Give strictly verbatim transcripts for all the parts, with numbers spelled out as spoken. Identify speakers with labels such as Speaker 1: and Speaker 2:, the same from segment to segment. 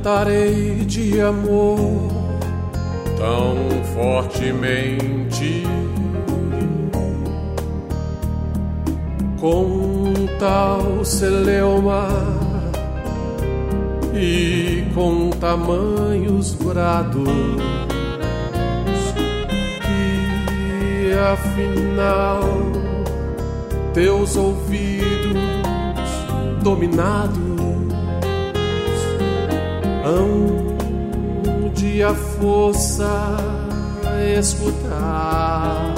Speaker 1: cantarei de amor tão fortemente, com tal celeuma e com tamanhos brados, que afinal teus ouvidos dominados hão de a força escutar,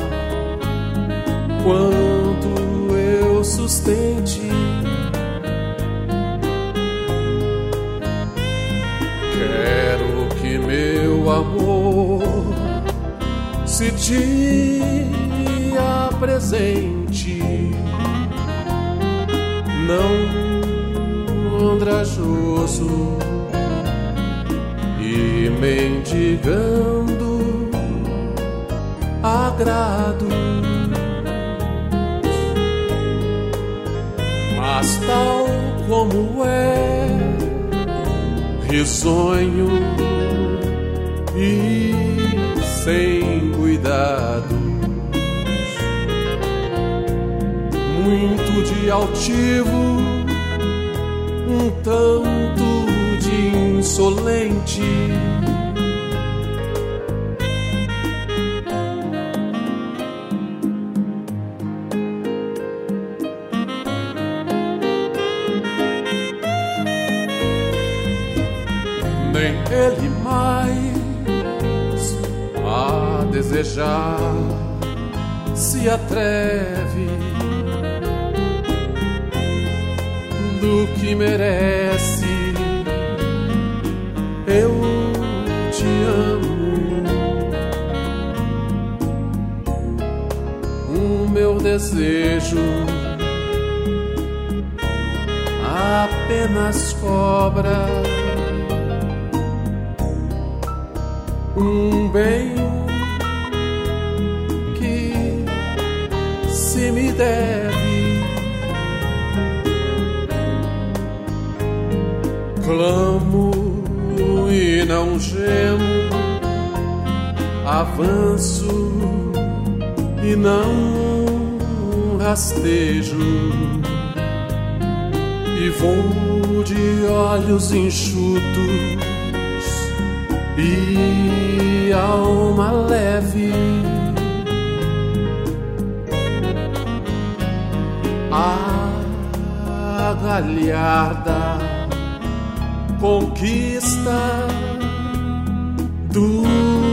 Speaker 1: quando eu sustente quero que meu amor se te apresente, não andrajoso e mendigando agrado, mas tal como é, risonho e sem cuidados, muito de altivo, um tanto de insolente, nem ele mais a desejar se atreve do que merece. Eu te amo, o meu desejo apenas cobra um bem que se me deve. Clamo e não gemo, avanço e não rastejo, e vou de olhos enxutos e alma leve, a galharda conquista do